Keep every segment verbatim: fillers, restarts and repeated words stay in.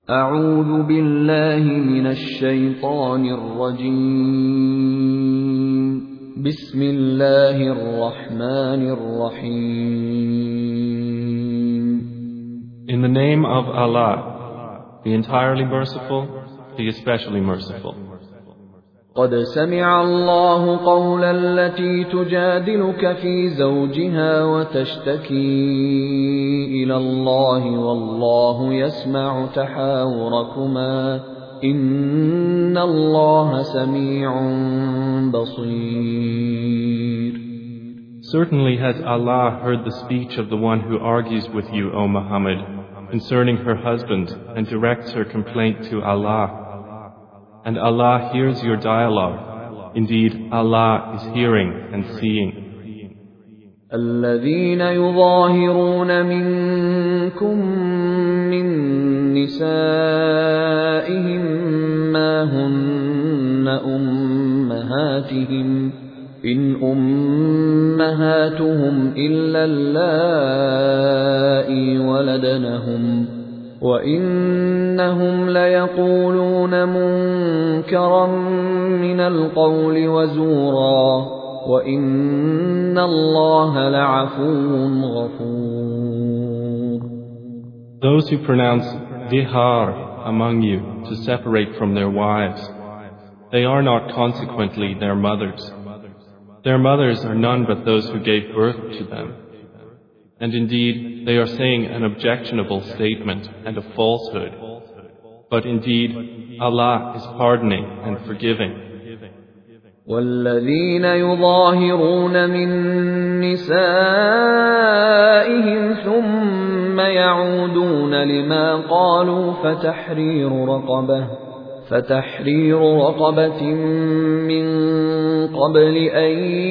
أعوذ بالله من الشيطان الرجيم. بسم الله الرحمن الرحيم. In the name of Allah, the entirely merciful, the especially merciful. قد سمع الله قول التي تجادلك في زوجها وتشتكي إلى الله والله يسمع تحاوركما إن الله سميع بصير. Certainly has Allah heard the speech of the one who argues with you, O Muhammad, concerning her husband and directs her complaint to Allah. And Allah hears your dialogue. Indeed, Allah is hearing and seeing. الذين يظاهرون منكم من نسائهم ما هن أمهاتهم إن أمهاتهم إلا اللائي ولدنهم وإنهم ليقولون منكرا من القول وزورا وإن الله لعفو غفور. Those who pronounce dihar among you to separate from their wives, they are not consequently their mothers. Their mothers are none but those who gave birth to them. And indeed, they are saying an objectionable statement and a falsehood. But indeed, Allah is pardoning and forgiving. والذين يظاهرون من نسائهم ثم يعودون لما قالوا فتحرير رقبة فتحرير رقبة من قبل أن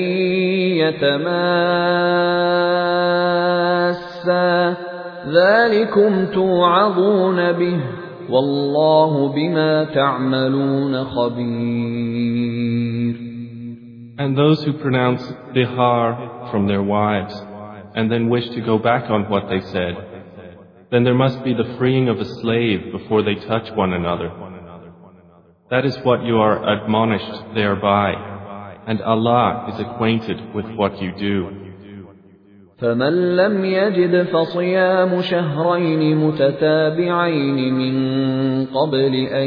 يتماسا ذلكم توعظون به والله بما تعملون خبير. And those who pronounce dihar from their wives and then wish to go back on what they said, then there must be the freeing of a slave before they touch one another. That is what you are admonished thereby, and Allah is acquainted with what you do. فمن لم يجد فصيام شهرين متتابعين من قبل أن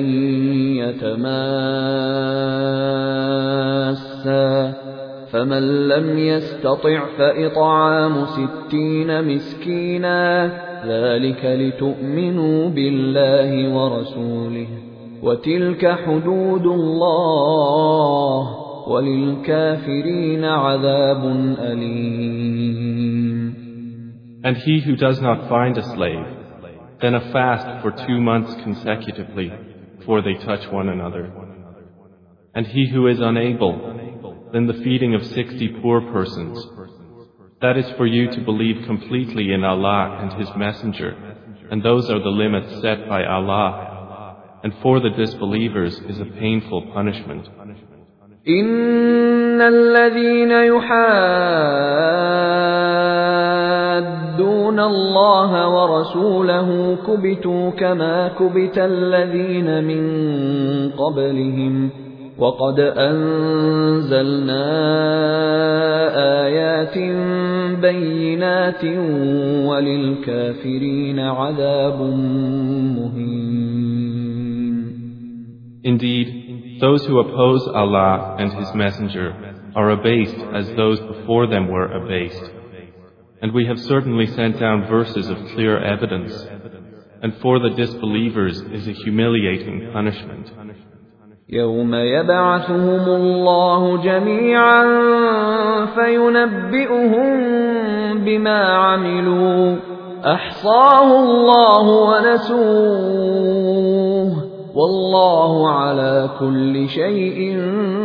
يتماسا فمن لم يستطع فإطعام ستين مسكينا ذلك لتؤمنوا بالله ورسوله وتلك حدود الله وَلِلْكَافِرِينَ عَذَابٌ أَلِيمٌ. And he who does not find a slave, then a fast for two months consecutively before they touch one another. And he who is unable, then the feeding of sixty poor persons. That is for you to believe completely in Allah and His Messenger, and those are the limits set by Allah. And for the disbelievers is a painful punishment. إن الذين يحادون الله ورسوله كبتوا كما كبت الذين من قبلهم وقد أنزلنا آيات بينات وللكافرين عذاب مهين. Indeed, those who oppose Allah and His Messenger are abased as those before them were abased. And we have certainly sent down verses of clear evidence, and for the disbelievers is a humiliating punishment. يوم يبعثهم الله جميعا فينبئهم بما عملوا أحصاه الله ونسوه والله على كل شيء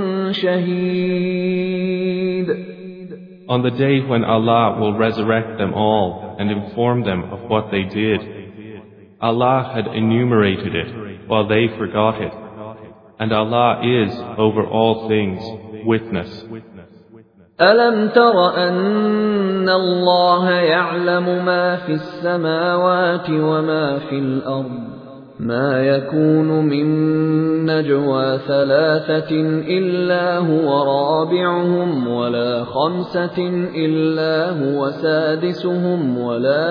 شهيد. On the day when Allah will resurrect them all and inform them of what they did, Allah had enumerated it while they forgot it, and Allah is over all things witness. ألم تر أن الله يعلم ما في السماوات وما في الأرض ما يكون من نجوى ثلاثة إلا هو رابعهم ولا خمسة إلا هو سادسهم ولا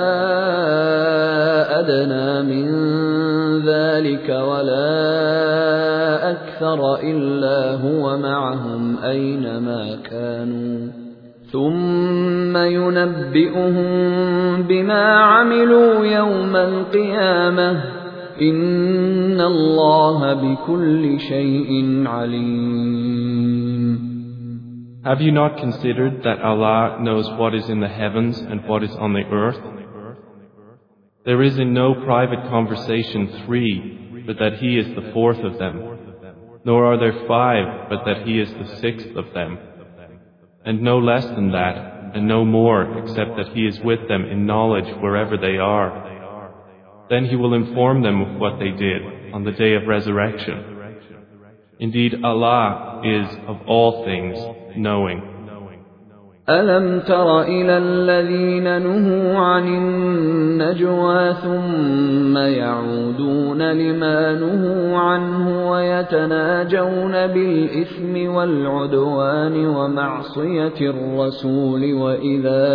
أدنى من ذلك ولا أكثر إلا هو معهم أينما كانوا ثم ينبئهم بما عملوا يوم القيامة إن الله بكل شيء عليم. Have you not considered that Allah knows what is in the heavens and what is on the earth? There is in no private conversation three, but that He is the fourth of them, nor are there five, but that He is the sixth of them, and no less than that, and no more, except that He is with them in knowledge wherever they are. Then He will inform them of what they did on the day of resurrection. Indeed, Allah is of all things knowing. ألم تر إلى الذين نهوا عن النجوى ثم يعودون لما نهوا عنه ويتناجون بالإثم والعدوان ومعصية الرسول وإذا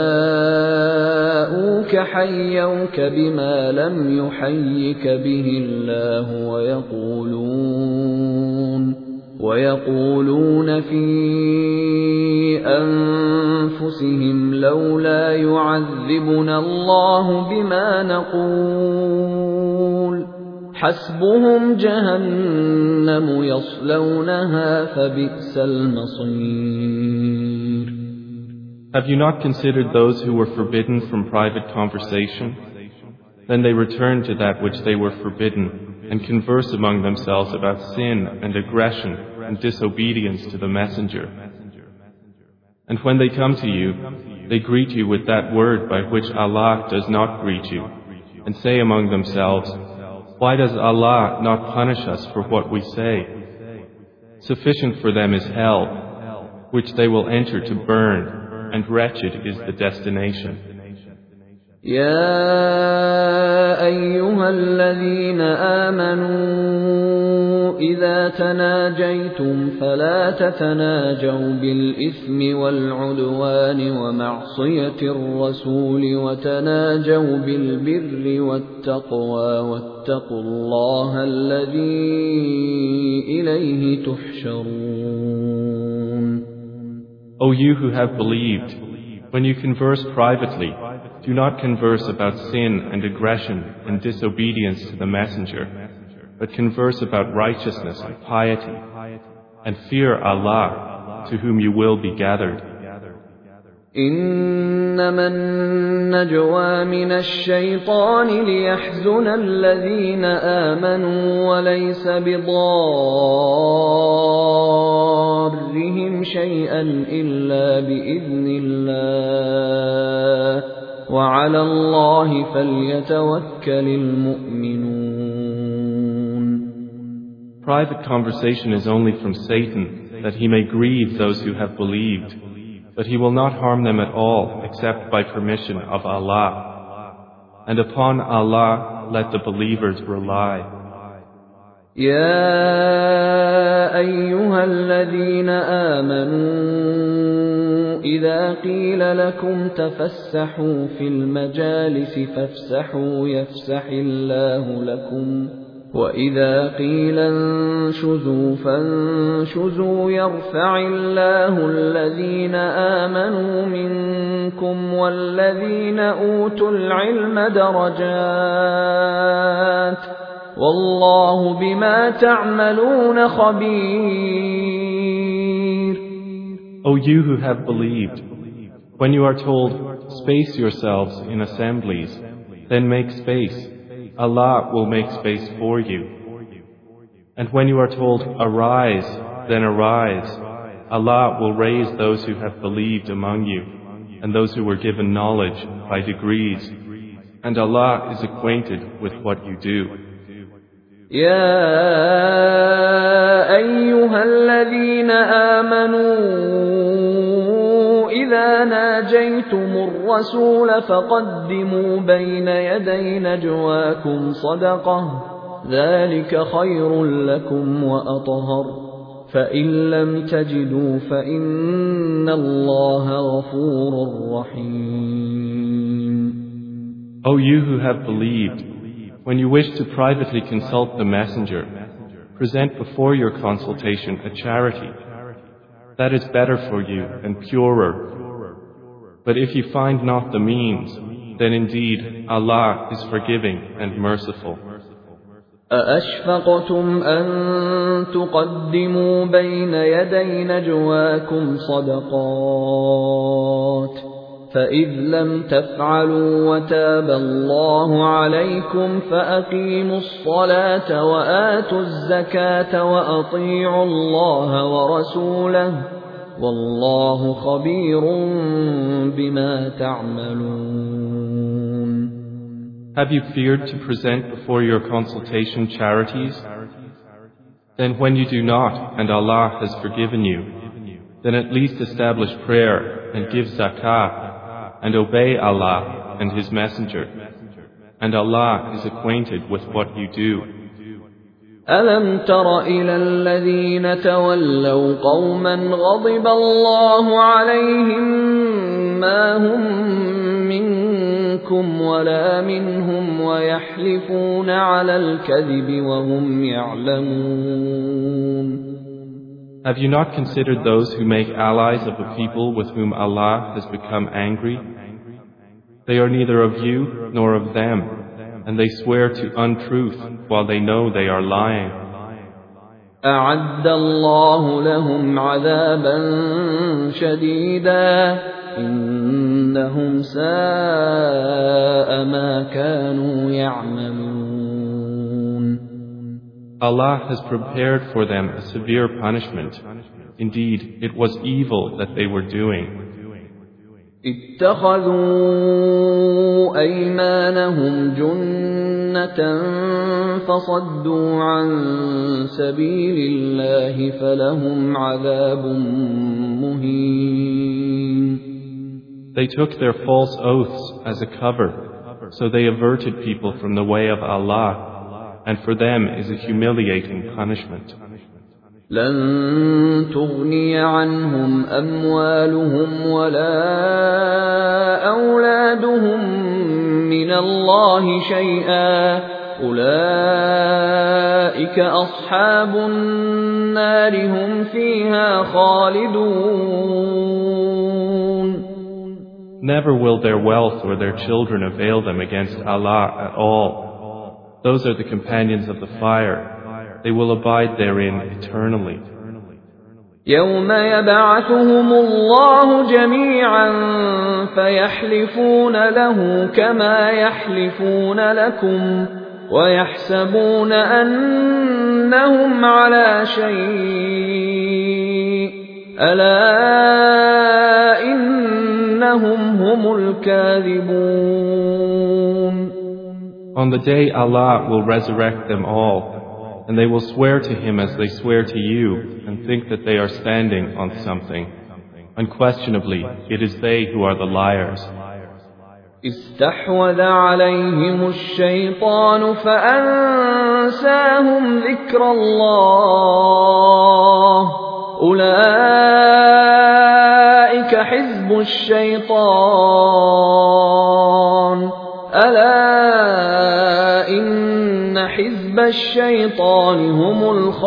جاءوك حيوك بما لم يحيك به الله ويقولون ويقولون في أنفسهم لولا يعذبنا الله بما نقول حسبهم جهنم يصلونها فبئس المصير. Have you not considered those who were forbidden from private conversation? Then they return to that which they were forbidden and converse among themselves about sin and aggression and disobedience to the Messenger. And when they come to you, they greet you with that word by which Allah does not greet you, and say among themselves, why does Allah not punish us for what we say? Sufficient for them is hell, which they will enter to burn, and wretched is the destination. يا أيها الذين آمنوا إذا تناجيتم فلا تتناجوا بالإثم والعدوان ومعصية الرسول وتناجوا بالبر والتقوى واتقوا الله الذي إليه تحشرون. O you who have believed, when you converse privately, do not converse about sin and aggression and disobedience to the Messenger, but converse about righteousness and piety, and fear Allah, to whom you will be gathered. إنما النجوى من الشيطان ليحزن الذين آمنوا وليس بضارهم شيئا إلا بإذن الله وعلى الله فليتوكل المؤمنون. Private conversation is only from Satan, that he may grieve those who have believed, but he will not harm them at all except by permission of Allah. And upon Allah let the believers rely. يا أيها الذين آمنوا إذا قيل لكم تفسحوا في المجالس فافسحوا يفسح الله لكم وإذا قيل انشزوا فانشزوا يرفع الله الذين آمنوا منكم والذين أوتوا العلم درجات والله بما تعملون خبير. O you who have believed, when you are told, space yourselves in assemblies, then make space. Allah will make space for you. And when you are told, arise, then arise. Allah will raise those who have believed among you, and those who were given knowledge by degrees. And Allah is acquainted with what you do. يا أيها الذين آمنوا إذا ناجيتم الرسول فقدموا بين يدي نجواكم صدقة ذلك خير لكم وأطهر فإن لم تجدوا فإن الله غفور رحيم. O you who have believed, when you wish to privately consult the messenger, present before your consultation a charity. That is better for you and purer. But if you find not the means, then indeed Allah is forgiving and merciful. أَأَشْفَقْتُمْ أَن تُقَدِّمُوا بَيْنَ يَدَيْ نَجْوَاكُمْ صَدَقَاتٍ فَإِذْ لَمْ تَفْعَلُوا وَتَابَ اللَّهُ عَلَيْكُمْ فَأَقِيمُوا الصَّلَاةَ وَآتُوا الزَّكَاةَ وَأَطِيعُوا اللَّهَ وَرَسُولَهُ وَاللَّهُ خَبِيرٌ بِمَا تَعْمَلُونَ. Have you feared to present before your consultation charities? Then when you do not, and Allah has forgiven you, then at least establish prayer and give zakah and obey Allah and His Messenger. And Allah is acquainted with what you do. أَلَمْ تَرَ إِلَى الَّذِينَ تَوَلَّوْا قَوْمًا غَضِبَ اللَّهُ عَلَيْهِمْ مَا هُمْ مِنكُمْ وَلَا مِنْهُمْ وَيَحْلِفُونَ عَلَى الْكَذِبِ وَهُمْ يَعْلَمُونَ. Have you not considered those who make allies of a people with whom Allah has become angry? They are neither of you nor of them, and they swear to untruth while they know they are lying. أَعَدَّ اللَّهُ لَهُمْ عَذَابًا شَدِيدًا إِنَّهُمْ سَاءَ مَا كَانُوا يَعْمَلُونَ. Allah has prepared for them a severe punishment. Indeed, it was evil that they were doing. اتخذوا أيمانهم جنة فصدوا عن سبيل الله فلهم عذاب مهين. They took their false oaths as a cover, so they averted people from the way of Allah, and for them is a humiliating punishment. لن تغني عنهم أموالهم ولا أولادهم من الله شيئا أولئك أصحاب النار هم فيها خالدون. Never will their wealth or their children avail them against Allah at all. Those are the companions of the fire. They will abide therein eternally. يوم يبعثهم الله جميعا فيحلفون له كما يحلفون لكم ويحسبون أنهم على شيء ألا إنهم هم الكاذبون. On the day Allah will resurrect them all, and they will swear to Him as they swear to you, and think that they are standing on something. Unquestionably, it is they who are the liars. استحوذ عليهم الشيطان فأنساهم ذكر الله أولئك حزب الشيطان ألا إن حزب الشيطان هم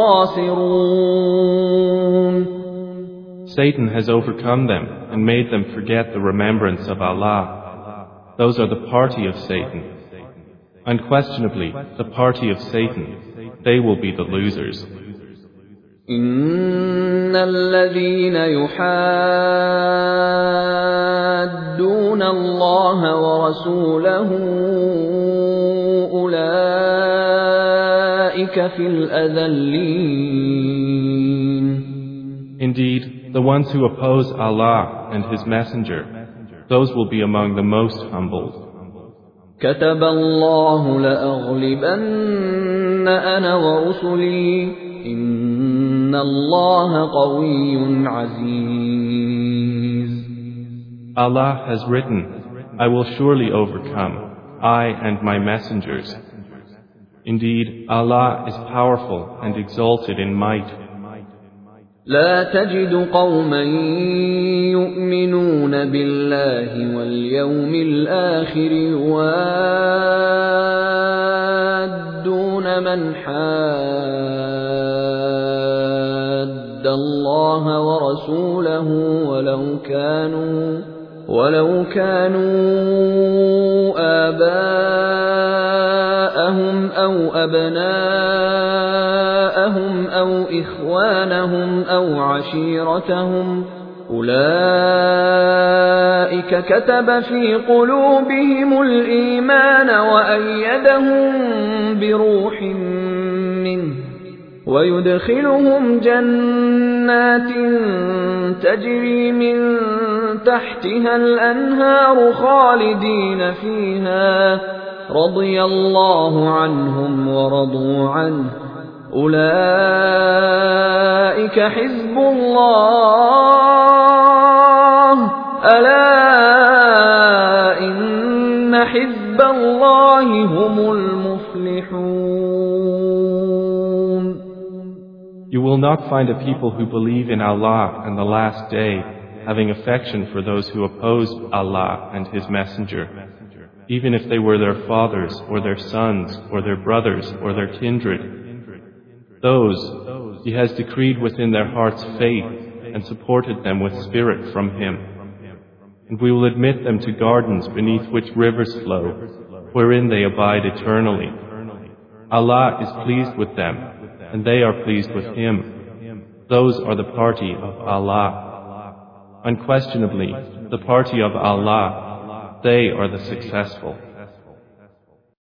الخاسرون. Satan has overcome them and made them forget the remembrance of Allah. Those are the party of Satan. Unquestionably, the party of Satan, they will be the losers. إن الذين يحادون الله ورسوله أولئك في الأذلين. Indeed, the ones who oppose Allah and His Messenger, those will be among the most humbled. كتب الله لأغلبن أنا ورسلي إن الله قوي عزيز. Allah has written, I will surely overcome, I and my messengers. Indeed, Allah is powerful and exalted in might. لا تجد قوما يؤمنون بالله واليوم الآخر يوادون من حاد الله ورسوله ولو كانوا ولو كانوا آباءهم أو أبناءهم أو إخوانهم أو عشيرتهم أولئك كتب في قلوبهم الإيمان وأيدهم بروح منه ويدخلهم جنات تجري من تحتها الأنهار خالدين فيها رضي الله عنهم ورضوا عنه أولئك حزب الله ألا إن حزب الله هم المفلحون. You will not find a people who believe in Allah and the last day having affection for those who oppose Allah and His Messenger, even if they were their fathers or their sons or their brothers or their kindred. Those He has decreed within their hearts faith and supported them with spirit from Him. And we will admit them to gardens beneath which rivers flow, wherein they abide eternally. Allah is pleased with them, and they are pleased with Him. Those are the party of Allah. Unquestionably, the party of Allah, they are the successful.